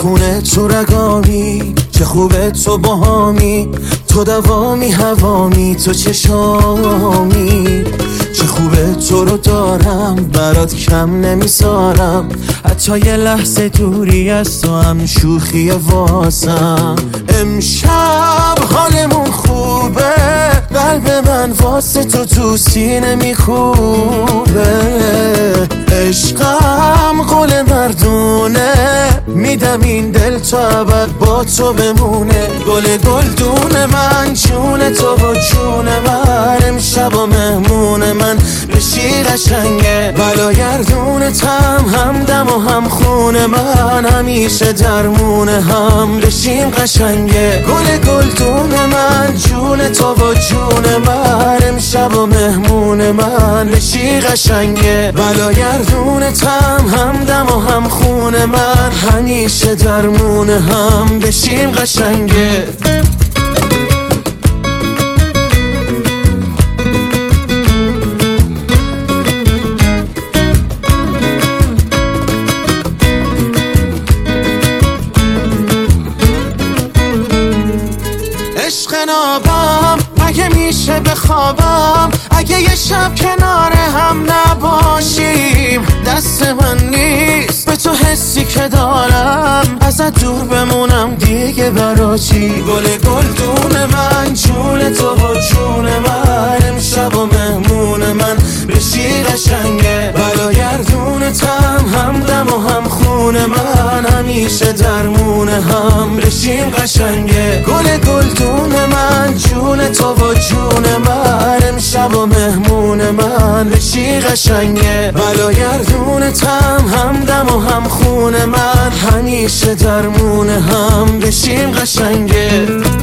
خونه تو رگامی، چه خوبه تو باهامی، تو دوامی هوامی، تو چشامی. چه خوبه تو رو دارم، برات کم نمیذارم، حتی یه لحظه دوری از تو هم شوخی واسم. امشب حالمون خوبه، قلب من واسه تو سینه میخوبه. عشقم قول مردونه، میدم این دل تا ابد با تو بمونه. گل گلدون من، جون تو و جون من، امشب و مهمون من بشی قشنگه. بلاگردونتم، همدم و هم خون من، همیشه درمون هم بشیم قشنگه. گل گلدون من، جون تو و جون من، امشب و مهمون من بشی قشنگه. بلاگردونتم، همدم و هم خون من، همیشه درمون هم بشیم قشنگه. عشق نابم، اگه میشه بخوابم، اگه یه شب کنار هم نباشیم. دست من نیست به تو حسی که دارم، ازت دور بمونم دیگه برا چی؟ گل گلدون من، جون تو و جون من، امشب و مهمون من بشی قشنگه. بلاگردونتم، همدم و هم خون من، همیشه درمون هم بشیم قشنگه. گل گلدون من، جون تو و جون من، امشب و مهمون من بشی قشنگه. بلاگردونتم، همدم و هم خون من، همیشه درمون هم بشیم قشنگه.